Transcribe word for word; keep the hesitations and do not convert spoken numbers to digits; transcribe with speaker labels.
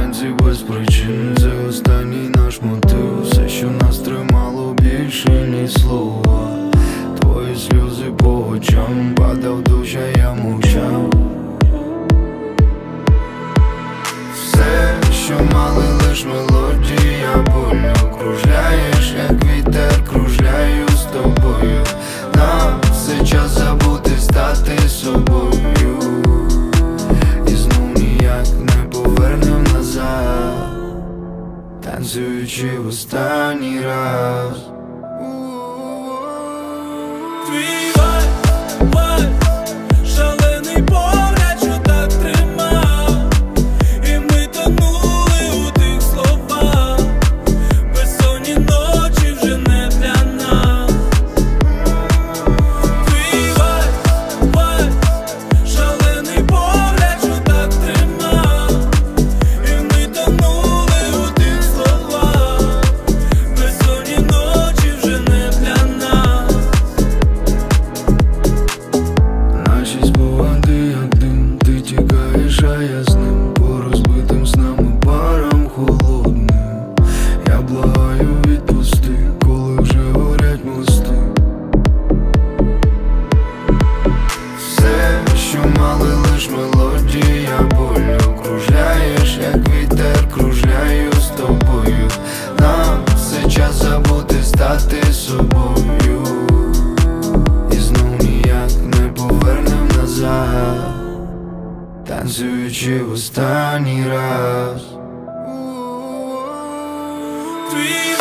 Speaker 1: танці без причин, це останній наш мотив. Все, що нас тримало більше, ніж слова. Твої сльози по очам, падав дощ, а я мовчав. Все, що мали лиш мелодія болю. Кружляєш, як вітер, кружляю з тобою. Нам все час забути, стати собою. І знов ніяк не повернем назад, танцюючи в останній раз.
Speaker 2: Твій вайб, вайб, шалений погляд, що так тримав. І ми тонули у тих словах. Безсонні ночі вже не для нас. Твій вайб, вайб, шалений погляд, що так тримав. І ми тонули у тих словах. Безсонні ночі вже не для нас.
Speaker 1: Наші спогади як дим, ти тікаєш, а я з ним. По розбитим снами парам холодним. Я благаю, відпусти, коли вже горять мости. Все, що мали лиш мелодія болю. Кружляєш, як вітер, кружляю з тобою. Нам все час забути, стати собою. І знов ніяк не повернем назад, танцюючи в останній раз.
Speaker 2: Твій